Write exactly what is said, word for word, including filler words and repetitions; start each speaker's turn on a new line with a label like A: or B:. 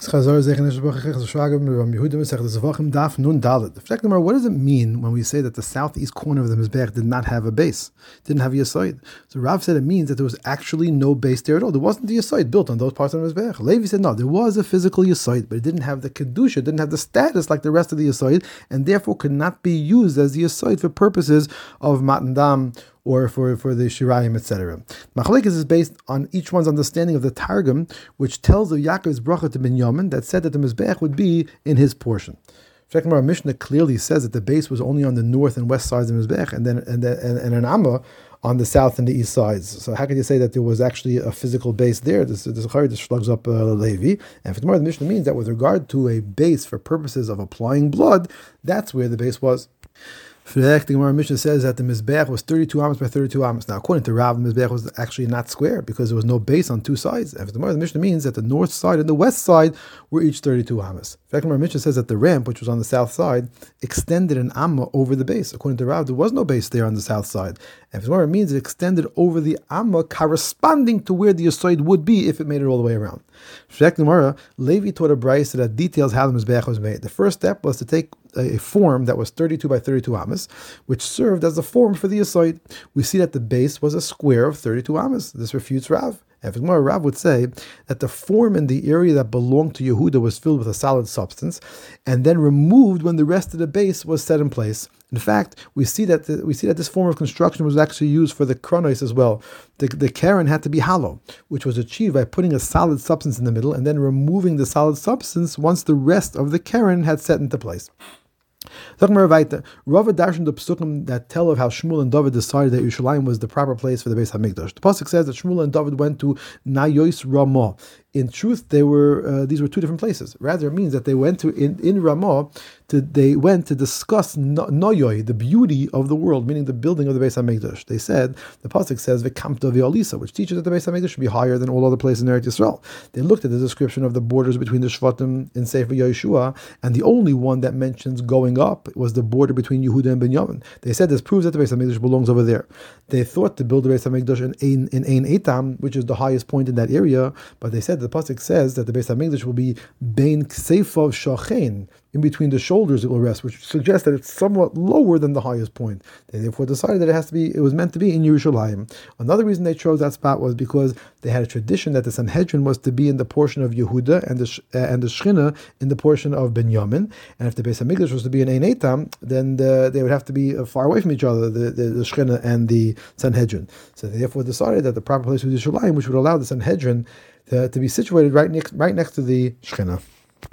A: What does it mean when we say that the southeast corner of the Mizbech did not have a base, didn't have a Yesod? So Rav said it means that there was actually no base there at all. There wasn't the Yesod built on those parts of the Mizbech. Levi said no, there was a physical Yesod, but it didn't have the Kedusha, it didn't have the status like the rest of the Yesod, and therefore could not be used as the Yesod for purposes of Matan Dam or for, for the Shirayim, et cetera. Machlekes is based on each one's understanding of the Targum, which tells of Yaakov's bracha to Binyamin that said that the Mizbech would be in his portion. Our Mishnah clearly says that the base was only on the north and west sides of Mizbech, and then and and, and an Amma on the south and the east sides. So how can you say that there was actually a physical base there? This this, this slugs up uh, Levi. And for tomorrow, the Mishnah means that with regard to a base for purposes of applying blood, that's where the base was. The Gemara Mishnah says that the Mizbech was thirty-two amos by thirty-two amos. Now, according to Rav, the Mizbech was actually not square because there was no base on two sides. And for the Gemara, the Mishnah means that the north side and the west side were each thirty-two amos. The Gemara Mishnah says that the ramp, which was on the south side, extended an amma over the base. According to Rav, there was no base there on the south side. And for the Gemara, it means it extended over the amma corresponding to where the Yesod would be if it made it all the way around. The Gemara, Levi taught a brayso that details how the Mizbech was made. The first step was to take a form that was thirty-two by thirty-two amos, which served as a form for the Yesod. We see that the base was a square of thirty-two amos. This refutes Rav. And for more, Rav would say that the form in the area that belonged to Yehuda was filled with a solid substance, and then removed when the rest of the base was set in place. In fact, we see that the, we see that this form of construction was actually used for the kronos as well. The, the keren had to be hollow, which was achieved by putting a solid substance in the middle and then removing the solid substance once the rest of the keren had set into place. Talking about weiter, Rava darshan the psukim that tell of how Shmuel and David decided that Yerushalayim was the proper place for the Beis Hamikdash. The pasuk says that Shmuel and David went to Nayos Ramah. In truth, they were uh, these were two different places. Rather, it means that they went to in, in Ramah. To, they went to discuss Noyoy, the beauty of the world, meaning the building of the Beis Hamikdash. They said the pasuk says V'kamta v'alisa, which teaches that the Beis Hamikdash should be higher than all other places in Eretz Yisrael. They looked at the description of the borders between the Shvatim in Sefer Yeshua, and the only one that mentions going up was the border between Yehuda and Binyamin. They said this proves that the Beis Hamikdash belongs over there. They thought to build the Beis Hamikdash in Ein, in Ein Etam, which is the highest point in that area, but they said the pasuk says that the Beis Hamikdash will be Bein Kseifav Shachein, in between the shoulders it will rest, which suggests that it's somewhat lower than the highest point. They therefore decided that it has to be, it was meant to be in Yerushalayim. Another reason they chose that spot was because they had a tradition that the Sanhedrin was to be in the portion of Yehuda and the uh, and the Shechina in the portion of Binyamin. And if the Beis Hamikdash was to be in Ein Etam, then the, they would have to be far away from each other, the, the, the Shechina and the Sanhedrin. So they therefore decided that the proper place was Yerushalayim, which would allow the Sanhedrin to, to be situated right next right next to the Shechina.